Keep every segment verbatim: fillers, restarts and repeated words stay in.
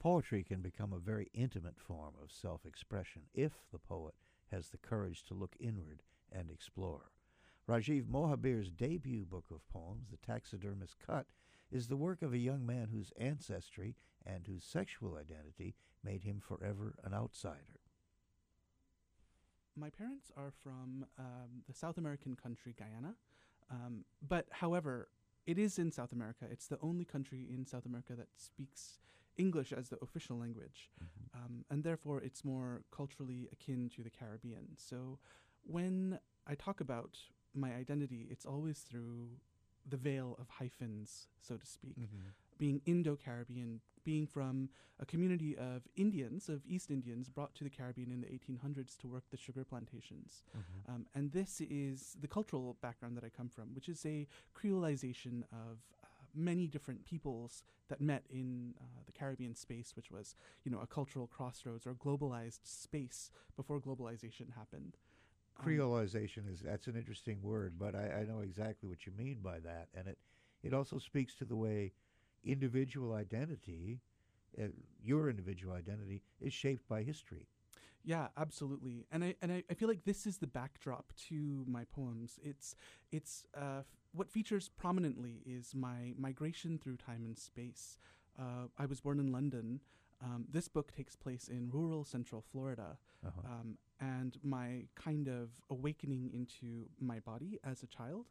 Poetry can become a very intimate form of self-expression if the poet has the courage to look inward and explore. Rajiv Mohabir's debut book of poems, The Taxidermist's Cut, is the work of a young man whose ancestry and whose sexual identity made him forever an outsider. My parents are from um, the South American country Guyana, um, but however, it is in South America. It's the only country in South America that speaks English as the official language, mm-hmm. um, and therefore it's more culturally akin to the Caribbean. So when I talk about my identity, it's always through the veil of hyphens, so to speak. Mm-hmm. Being Indo-Caribbean, being from a community of Indians, of East Indians, brought to the Caribbean in the eighteen hundreds to work the sugar plantations. Mm-hmm. Um, and this is the cultural background that I come from, which is a creolization of uh, many different peoples that met in uh, the Caribbean space, which was, you know, a cultural crossroads or globalized space before globalization happened. Creolization is that's an interesting word, but I, I know exactly what you mean by that, and it it also speaks to the way individual identity, uh, your individual identity, is shaped by history. Yeah, absolutely, and I and I, I feel like this is the backdrop to my poems. It's it's uh, f- what features prominently is my migration through time and space. Uh, I was born in London. Um, this book takes place in rural Central Florida. Uh-huh. Um, and my kind of awakening into my body as a child,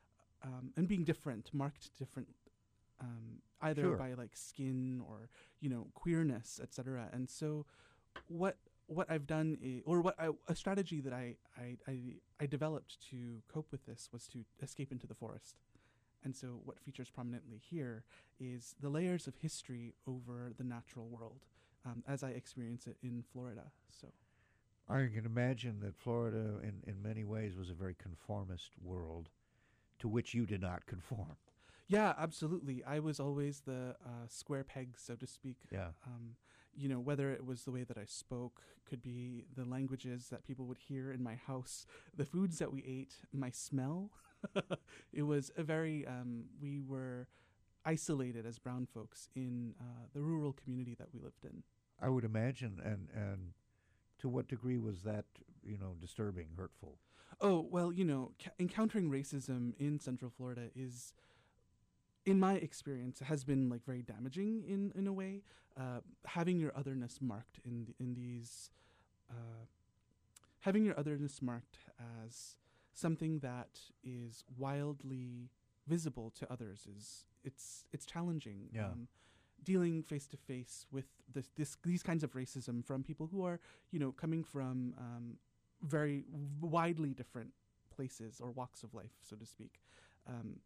um, and being different, marked different, um, either sure. by like skin or, you know, queerness, et cetera. And so what what I've done, is, or what I, a strategy that I, I, I, I developed to cope with this was to escape into the forest. And so what features prominently here is the layers of history over the natural world, um, as I experience it in Florida. So I can imagine that Florida, in, in many ways, was a very conformist world to which you did not conform. Yeah, absolutely. I was always the uh, square peg, so to speak. Yeah. Um, you know, whether it was the way that I spoke, could be the languages that people would hear in my house, the foods that we ate, my smell. It was a very, um, we were isolated as brown folks in uh, the rural community that we lived in. I would imagine, and and to what degree was that, you know, disturbing, hurtful? Oh, well, you know, ca- encountering racism in Central Florida is, in my experience, has been like very damaging in, in a way. Uh, having your otherness marked in the, in these, uh, having your otherness marked as something that is wildly visible to others is it's it's challenging. Yeah. Um, dealing face to face with this, this these kinds of racism from people who are, you know, coming from um, very widely different places or walks of life, so to speak. Um,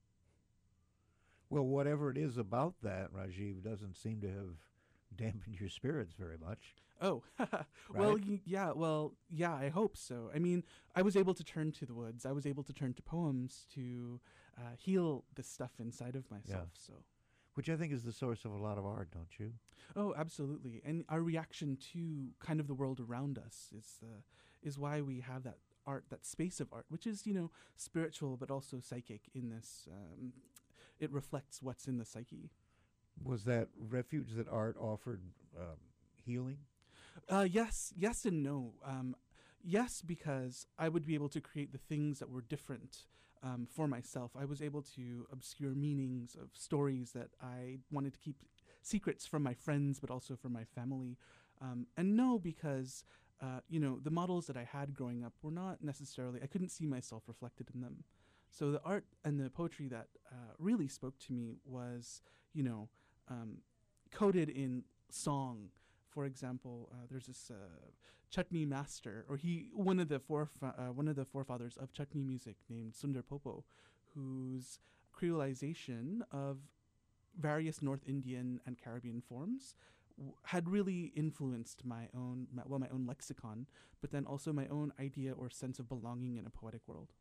Well, whatever it is about that, Rajiv, doesn't seem to have dampened your spirits very much. Oh, well, y- yeah, well, yeah, I hope so. I mean, I was able to turn to the woods. I was able to turn to poems to uh, heal the stuff inside of myself. Yeah. So, which I think is the source of a lot of art, don't you? Oh, absolutely. And our reaction to kind of the world around us is the is why we have that art, that space of art, which is, you know, spiritual but also psychic in this. Um, it reflects what's in the psyche. Was that refuge that art offered um, healing? Uh, yes, yes and no. Um, yes, because I would be able to create the things that were different um, for myself. I was able to obscure meanings of stories that I wanted to keep secrets from my friends, but also from my family. Um, and no, because uh, you know, the models that I had growing up were not necessarily, I couldn't see myself reflected in them. So the art and the poetry that uh, really spoke to me was, you know, um, coded in song. For example, uh, there's this uh, chutney master, or he one of the foref- uh, one of the forefathers of chutney music named Sundar Popo, whose creolization of various North Indian and Caribbean forms w- had really influenced my own, my, well, my own lexicon, but then also my own idea or sense of belonging in a poetic world.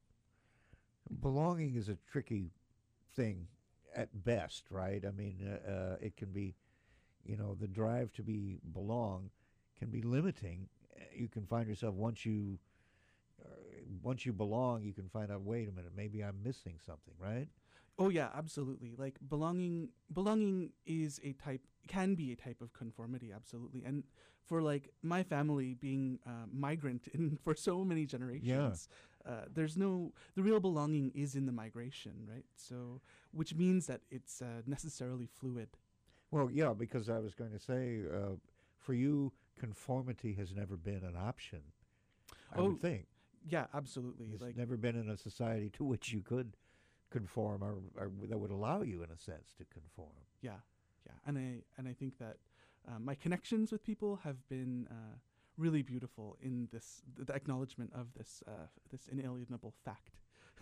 Belonging is a tricky thing at best, right? I mean, uh, uh, it can be, you know, the drive to be belong can be limiting. You can find yourself once you uh, once you belong, you can find out, wait a minute, maybe I'm missing something, right? Oh yeah, absolutely. Like belonging belonging is a type can be a type of conformity, absolutely. And for like my family being uh, migrant in for so many generations, uh, there's no the real belonging is in the migration, right? So which means that it's uh, necessarily fluid. Well, yeah, because I was going to say, uh, for you, conformity has never been an option, I Oh would think. yeah, absolutely. It's Like never been in a society to which you could conform, or, or that would allow you, in a sense, to conform. yeah, yeah, and I and I think that uh, my connections with people have been uh, really beautiful in this th- the acknowledgement of this uh, this inalienable fact.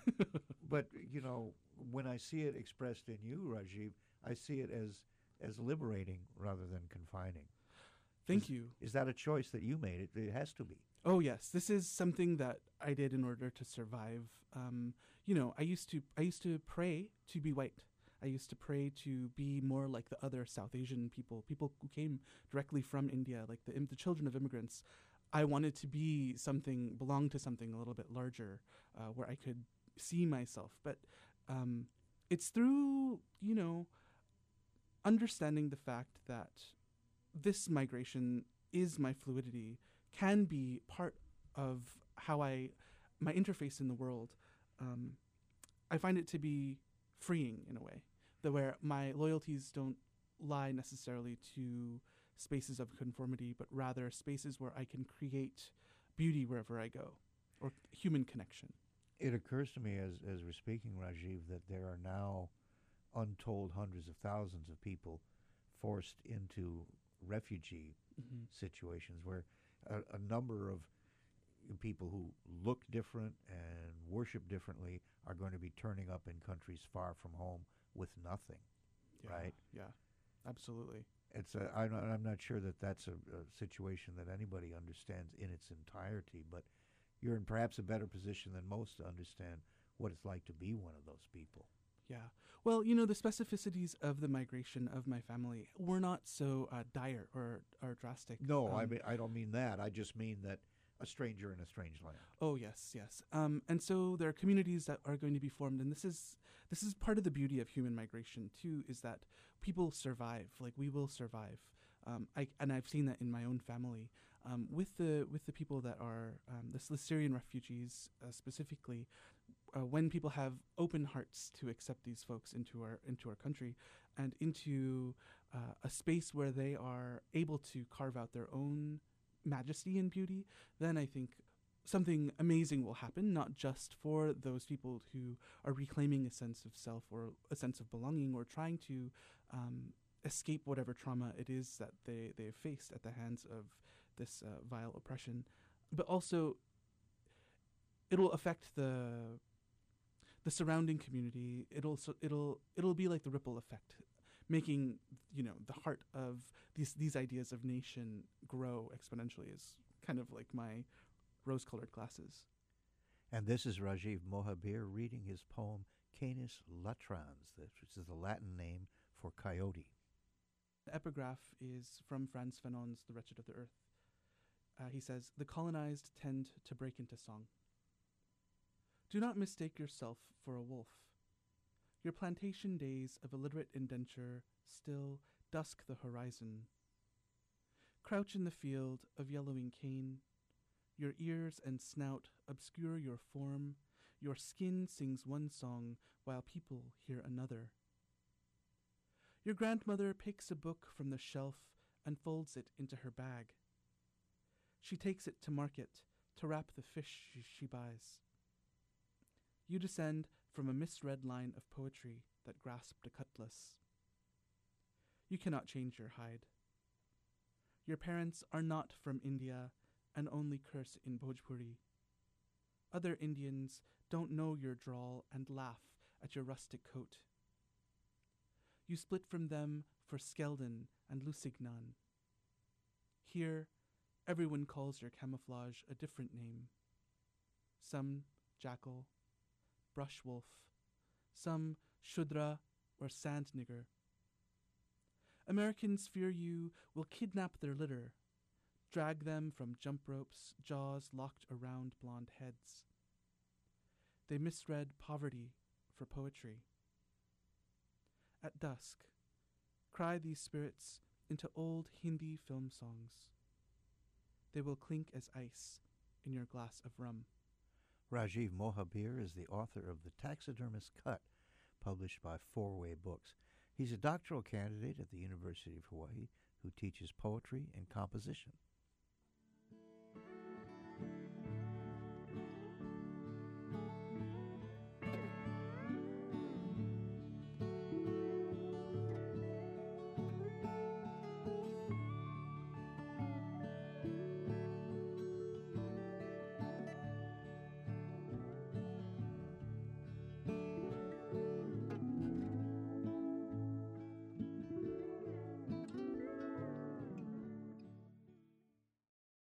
But, you know, when I see it expressed in you, Rajiv, I see it as as liberating rather than confining. Thank Is, you. is that a choice that you made? It, it has to be. Oh yes, this is something that I did in order to survive. Um, you know, I used to I used to pray to be white. I used to pray to be more like the other South Asian people, people who came directly from India, like the im- the children of immigrants. I wanted to be something, belong to something a little bit larger, uh, where I could see myself. But um, it's through you know understanding the fact that this migration is my fluidity, can be part of how I, my interface in the world. Um, I find it to be freeing in a way, that where my loyalties don't lie necessarily to spaces of conformity, but rather spaces where I can create beauty wherever I go, or human connection. It occurs to me as, as we're speaking, Rajiv, that there are now untold hundreds of thousands of people forced into refugee Mm-hmm. situations where a, a number of people who look different and worship differently are going to be turning up in countries far from home with nothing, Yeah, right? yeah, absolutely. It's a, I'm, not, I'm not sure that that's a, a situation that anybody understands in its entirety, but you're in perhaps a better position than most to understand what it's like to be one of those people. Yeah. Well, you know, the specificities of the migration of my family were not so uh, dire or, or drastic. No, I Um, mean I don't mean that. I just mean that a stranger in a strange land. Oh yes, yes. Um, and so there are communities that are going to be formed, and this is this is part of the beauty of human migration too, is that people survive. Like we will survive. Um, I and I've seen that in my own family. Um, with the with the people that are um, the, the Syrian refugees uh, specifically, uh, when people have open hearts to accept these folks into our into our country, and into uh, a space where they are able to carve out their own majesty and beauty, then I think something amazing will happen, not just for those people who are reclaiming a sense of self or a sense of belonging or trying to um, escape whatever trauma it is that they, they have faced at the hands of this uh, vile oppression, but also it'll affect the the surrounding community. It'll so it'll it'll be like the ripple effect, making you know the heart of these these ideas of nation grow exponentially. Is kind of like my rose-colored glasses. And this is Rajiv Mohabir reading his poem Canis Latrans, which is the Latin name for coyote. The epigraph is from Frantz Fanon's The Wretched of the Earth. Uh, he says, "The colonized tend to break into song. Do not mistake yourself for a wolf. Your plantation days of illiterate indenture still dusk the horizon. Crouch in the field of yellowing cane. Your ears and snout obscure your form. Your skin sings one song while people hear another. Your grandmother picks a book from the shelf and folds it into her bag. She takes it to market to wrap the fish she, she buys. You descend from a misread line of poetry that grasped a cutlass. You cannot change your hide. Your parents are not from India and only curse in Bhojpuri. Other Indians don't know your drawl and laugh at your rustic coat. You split from them for Skeldon and Lusignan. Here, everyone calls your camouflage a different name. Some jackal, brush wolf, some Shudra or sand nigger. Americans fear you will kidnap their litter, drag them from jump ropes, jaws locked around blonde heads. They misread poverty for poetry. At dusk, cry these spirits into old Hindi film songs. They will clink as ice in your glass of rum. Rajiv Mohabir is the author of The Taxidermist's Cut, published by Four Way Books. He's a doctoral candidate at the University of Hawaii who teaches poetry and composition.